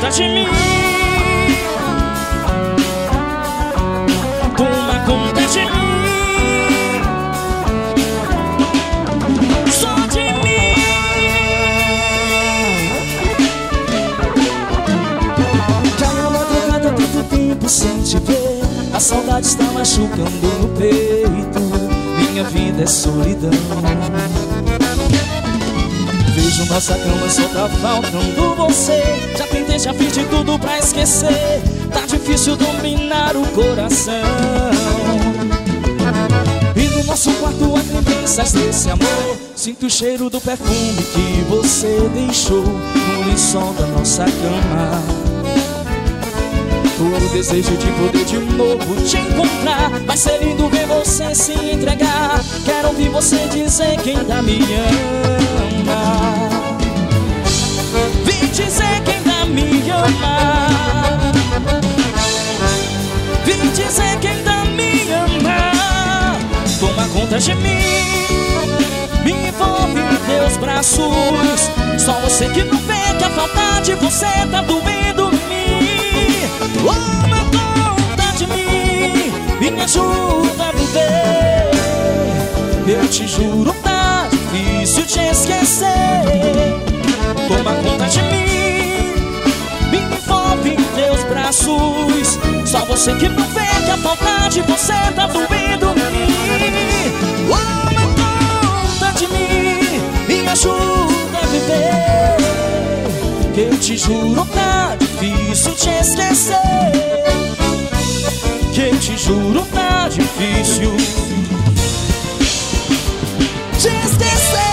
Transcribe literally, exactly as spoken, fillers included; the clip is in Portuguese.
conta de mim. Toma conta de mim. Só de mim. Já na madrugada, tanto tempo sem te ver, a saudade está machucando no peito. Minha vida é solidão. Vejo nossa cama, só tá faltando você. Já tentei, já fiz de tudo pra esquecer. Tá difícil dominar o coração. E no nosso quarto há lembranças desse amor. Sinto o cheiro do perfume que você deixou no lençol da nossa cama. O desejo de poder de novo te encontrar. Vai ser lindo ver você se entregar. Quero ouvir você dizer que ainda me ama. Vim dizer que ainda me ama. Vim dizer que ainda me ama. Toma conta de mim. Me envolve em teus braços. Só você que não vê que a falta de você tá doendo em mim. Toma conta de mim e me ajuda a viver. Eu te juro, tá difícil te esquecer. Toma conta de mim, me envolve em teus braços. Só você que não vê que a falta de você tá doendo em mim. Toma conta de mim e me ajuda a viver. Que eu te juro, tá difícil te esquecer. Que eu te juro, tá difícil te esquecer.